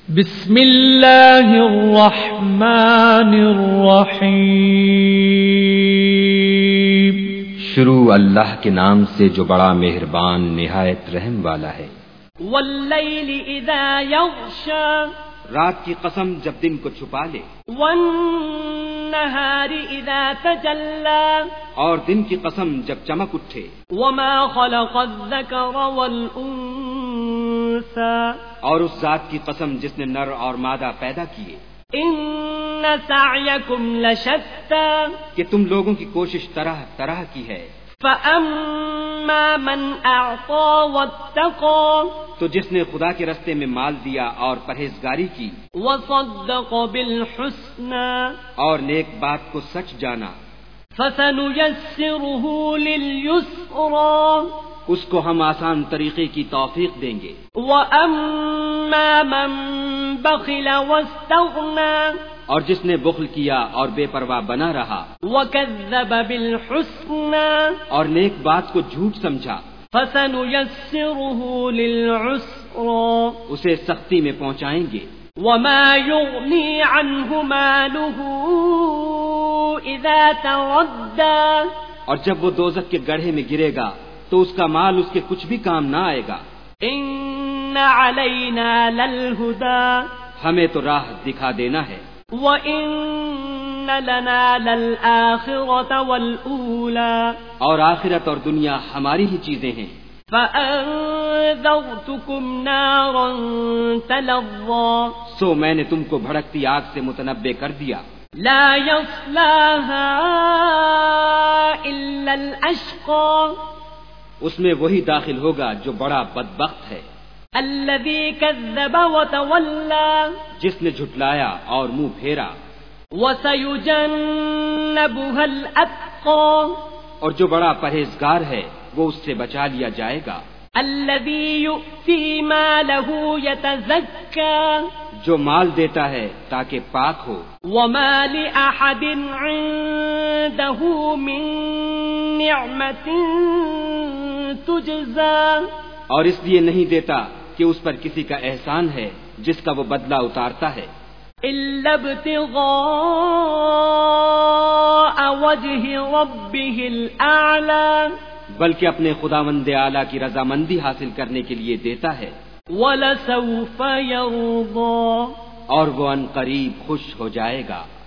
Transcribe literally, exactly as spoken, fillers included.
بسم اللہ الرحمن الرحیم۔ شروع اللہ کے نام سے جو بڑا مہربان نہایت رحم والا ہے۔ واللیل اذا یغشا، رات کی قسم جب دن کو چھپا لے۔ والنہار اذا تجلی، اور دن کی قسم جب چمک اٹھے۔ وما خلق الذکر والانثى، اور اس ذات کی قسم جس نے نر اور مادہ پیدا کیے۔ ان سعیکم لشتی، کہ تم لوگوں کی کوشش طرح طرح کی ہے۔ فاما من اعطى واتقى، تو جس نے خدا کے رستے میں مال دیا اور پرہیزگاری کی۔ وصدق بالحسنى، اور نیک بات کو سچ جانا۔ فسنيسره لليسرى، اس کو ہم آسان طریقے کی توفیق دیں گے۔ وَأَمَّا مَن بَخِلَ وَاسْتَغْنَى، اور جس نے بخل کیا اور بے پرواہ بنا رہا۔ وَكَذَّبَ بِالْحُسْنَى، اور نیک بات کو جھوٹ سمجھا۔ فَسَنُيَسِّرُهُ لِلْعُسْرَى، اسے سختی میں پہنچائیں گے۔ وَمَا يُغْنِي عَنْهُ مَالُهُ إِذَا تَرَدَّى، اور جب وہ دوزخ کے گڑھے میں گرے گا تو اس کا مال اس کے کچھ بھی کام نہ آئے گا۔ إِنَّ عَلَيْنَا لَلْهُدَى، ہمیں تو راہ دکھا دینا ہے۔ وَإِنَّ لَنَا لَلْآخِرَةَ وَالْأُولَى، اور آخرت اور دنیا ہماری ہی چیزیں ہیں۔ فَأَنذَرْتُكُمْ نَارًا تَلَظَّى، سو میں نے تم کو بھڑکتی آگ سے متنبع کر دیا۔ لَا يَصْلَاهَا إِلَّا الْأَشْقَى، اس میں وہی داخل ہوگا جو بڑا بدبخت ہے۔ الَّذِي كَذَّبَ وَتَوَلَّى، جس نے جھٹلایا اور منہ پھیرا۔ وَسَيُجَنَّبُهَا الْأَتْقَى، اور جو بڑا پرہیزگار ہے وہ اس سے بچا لیا جائے گا۔ الَّذِي يُؤْتِي مَالَهُ يَتَزَكَّى، جو مال دیتا ہے تاکہ پاک ہو۔ وَمَا لِأَحَدٍ عِندَهُ مِن نِعْمَةٍ تُجْزَى، اور اس لیے نہیں دیتا کہ اس پر کسی کا احسان ہے جس کا وہ بدلہ اتارتا ہے۔ إِلَّا ابْتِغَاءَ وَجْهِ رَبِّهِ الْأَعْلَى، بلکہ اپنے خداوند اعلیٰ کی رضامندی حاصل کرنے کے لیے دیتا ہے۔ وَلَسَوْفَ يَرْضَى، اور وہ ان قریب خوش ہو جائے گا۔